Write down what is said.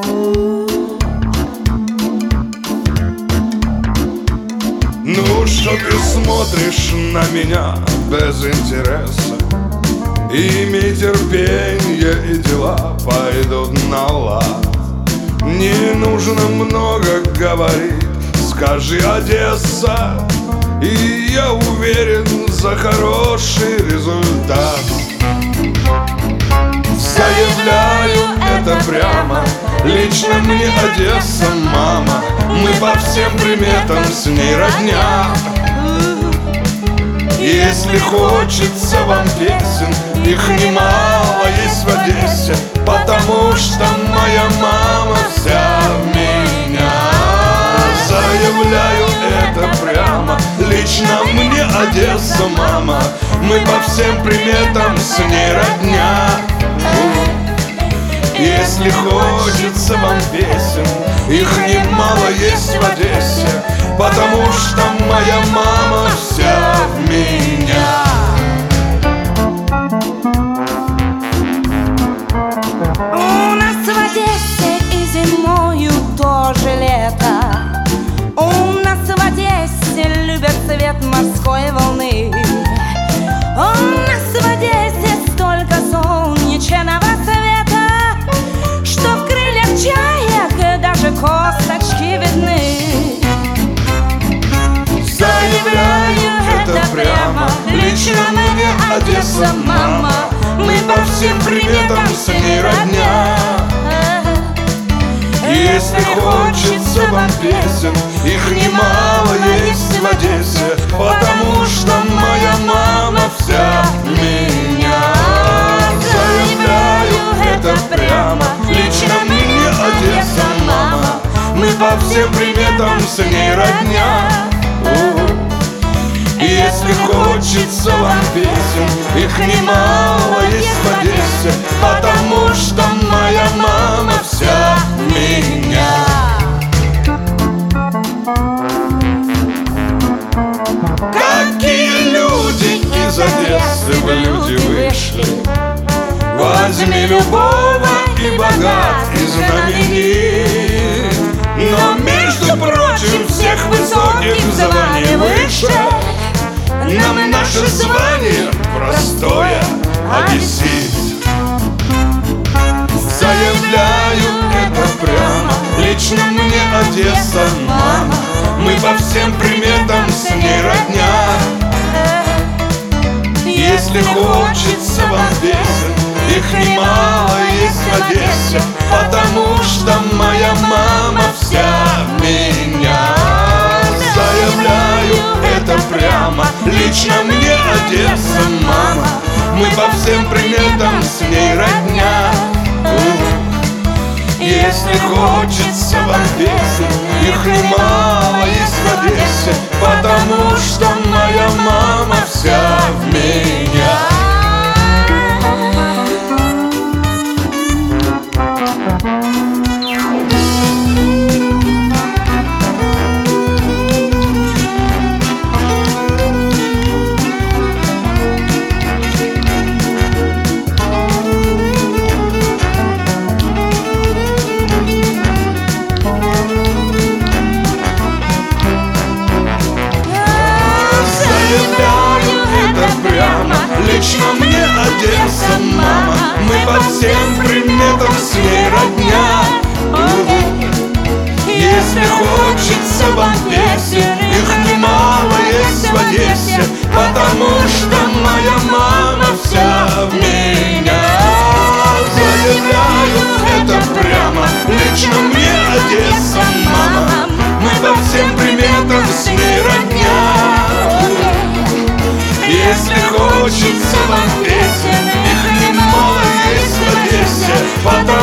Ну что ты смотришь на меня без интереса? Имей терпенье, и дела пойдут на лад. Не нужно много говорить, скажи Одесса, и я уверен за хороший результат. Заявляю это прямо, лично мне Одесса мама. Мы по всем приметам с ней родня. Если хочется вам песен, их немало есть в Одессе, потому что моя мама вся в меня. Заявляю это прямо, лично мне Одесса мама. Мы по всем приметам с ней родня. Если хочется вам песен, их немало есть в Одессе, потому что моя мама вся в меня. У нас в Одессе и зимою тоже лето. У нас в Одессе любят цвет морской волны. У нас в Одессе столько солнечного света, что в крыльях чаек даже косточки видны. Заявляю это прямо, лично мне Одесса мама. Мы по всем приметам с ней родня. Если хочется вам песен, их немало есть в Одессе, потому что моя мама вся в меня. Заявляю это прямо, лично мне Одесса мама. Мы по всем приметам с ней родня. Если хочется вам песен, их немало есть в Одессе, потому что моя мама вся в меня. Какие люди из Одессы в люди вышли? Возьми любого, и богат, и знаменит. Но, между прочим, всех высоких в звании выше нам наше звание простое одессит. Заявляю это прямо, лично мне Одесса мама. Мы по всем приметам с ней родня. Если хочется вам песен, их немало есть в Одессе, потому что моя мама вся в меня. Заявляю это прямо, лично мне Одесса мама. Мы по всем приметам с ней родня. Если хочется вам песен, их немало есть в Одессе, потому что моя мама вся в меня. Лично мне Одесса мама. Мы по всем приметам с ней родня. Если хочется вам песен, их немало есть в Одессе, потому что моя мама вся в меня. Заявляю это прямо, лично мне Одесса мама. Мы по всем приметам с ней родня. Если хочется вам песен, их немало есть в Одессе, потому